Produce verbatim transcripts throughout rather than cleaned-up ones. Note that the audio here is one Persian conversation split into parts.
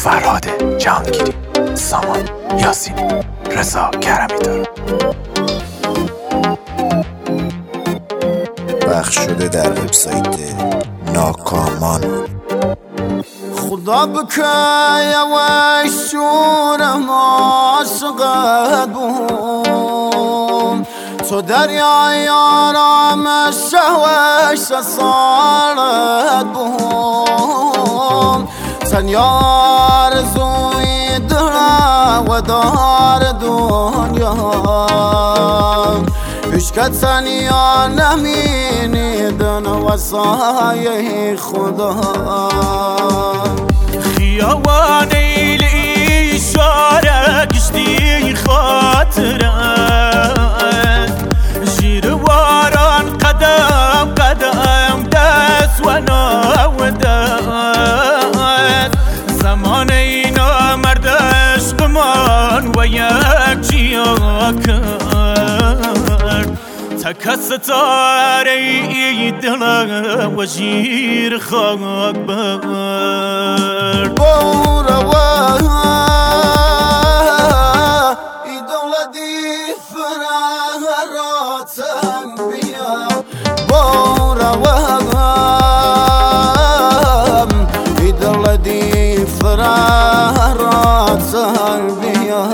فرهاد جهانگیری، سامان یاسینی، رضا کرمی‌دار. پخش شده در وبسایت ناکامان. خدا بکای و شورم عاشقت بوم، تو دریای آرامش شوش سالت بوم، تنیا آرزوی دلم و دار دنیا، عشق تنیا نمینیدن و سایه خدا. خیابان ایلی اشاره کشتی خاطرت، زیر واران قدم قدم دست و ناودت، زمان اینا مرد عشقمان و یک جیا کرد، تک ستاره ای دلم و زیر خاک برد. بوروا ای دولتی فراتم بیا، بوروا ای دولتی فراتم بیا،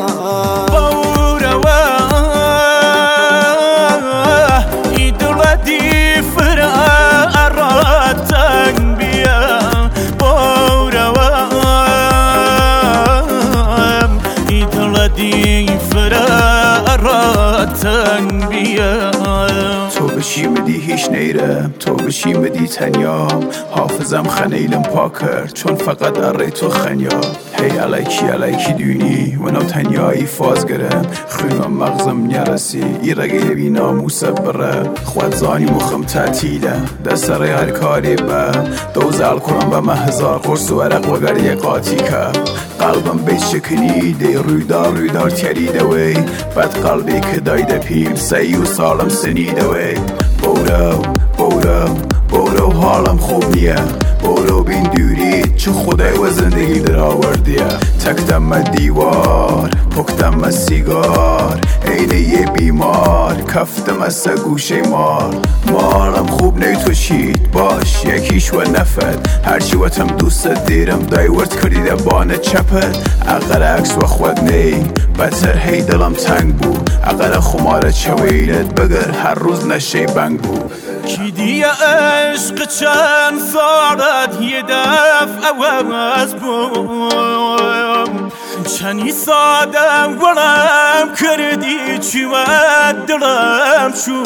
تو بشی بدی هیچ نیرم، تو بشی بدی تنیام، حافظم خنیلم پا کرد چون فقط اره تو خنیا. هی علیکی علیکی دونی و نو تنیایی فاز گرم، خونم مغزم نرسی ای رگیل بی ناموس بره، خود زانی مخم تعطیله دست رای هر کاری به دوزل کنم به مهزار قرص و عرق و گری قاطی که قلبم بیت شکنیده رویدار رویدار تریده وی، بد قلبی که دایده پیم سی و سالم سنیده وی. بورو بورو بورو حالم خوب نیه، بورو بین دوری چه خدای و زندگی در آوردیه، تکتم دیوار پکتم سیگار عین یه بیمار، کفتم از گوشه مار، مارم خوب نیتوشید باش یکیش و نفت، هرچی واتم دوست دیرم دایورت کردیده بانه چپت، اقل عکس و خود نی بتر هی دلم تنگ بود، اقل خماره چویلت بگر هر روز نشه بنگ بود. کی دیه عشق چند سالت یه دفع عوض بوم، چنی سادم ولم کردی چی و دلم شو،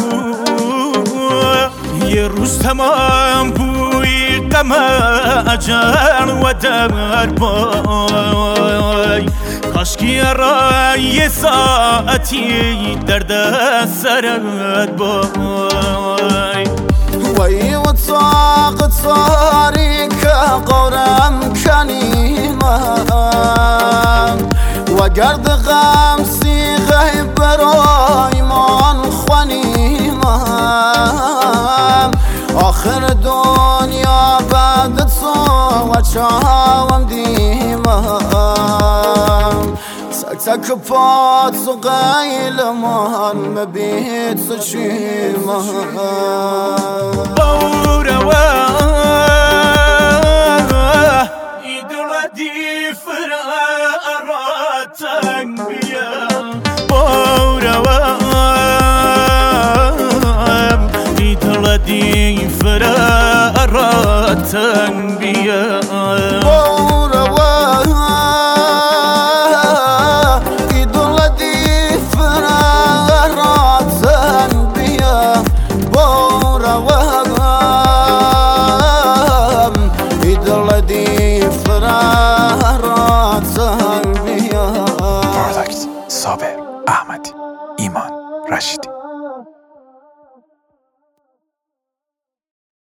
یه روز تمام بوی غم اجل و در بای، کاشکی را یه ساعتی در دست سرت بای. وی و طاقت صاری که قورم کنیمم و گرد غم سیغه برای من خونیمم، آخر دنیا بعد تو و چاوم دیمم، تک تک پات و قیل من مبیت سچیمم. بوروا ای دولتی فراتن بیا، بوروا ای دولتی فراتن بیا، صابر احمدی، ایمان رشیدی.